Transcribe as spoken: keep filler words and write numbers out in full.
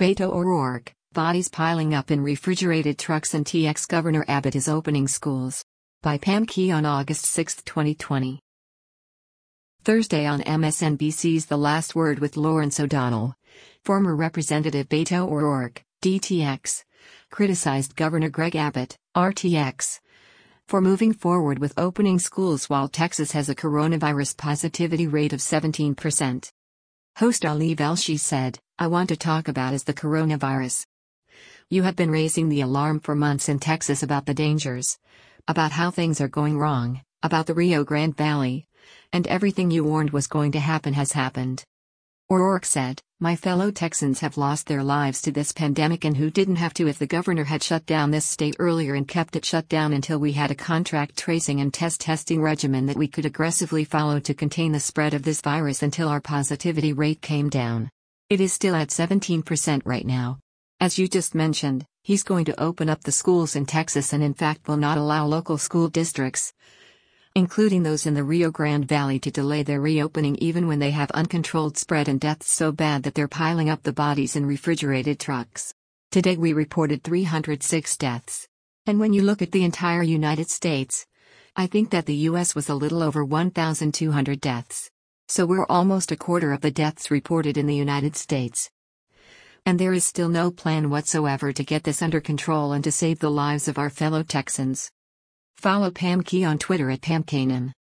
Beto O'Rourke, bodies piling up in refrigerated trucks and T X Governor Abbott is opening schools. By Pam Key on August sixth, twenty twenty. Thursday on M S N B C's The Last Word with Lawrence O'Donnell, former Representative Beto O'Rourke, D T X, criticized Governor Greg Abbott, R T X, for moving forward with opening schools while Texas has a coronavirus positivity rate of seventeen percent. Host Ali Velshi said, "I want to talk about is the coronavirus. You have been raising the alarm for months in Texas about the dangers, about how things are going wrong, about the Rio Grande Valley, and everything you warned was going to happen has happened." O'Rourke said, "My fellow Texans have lost their lives to this pandemic, and who didn't have to if the governor had shut down this state earlier and kept it shut down until we had a contract tracing and test testing regimen that we could aggressively follow to contain the spread of this virus until our positivity rate came down. It is still at seventeen percent right now. As you just mentioned, he's going to open up the schools in Texas and in fact will not allow local school districts, including those in the Rio Grande Valley, to delay their reopening even when they have uncontrolled spread and deaths so bad that they're piling up the bodies in refrigerated trucks. Today we reported three hundred six deaths. And when you look at the entire United States, I think that the U S was a little over one thousand two hundred deaths. So we're almost a quarter of the deaths reported in the United States. And there is still no plan whatsoever to get this under control and to save the lives of our fellow Texans." Follow Pam Key on Twitter at Pam Kanan.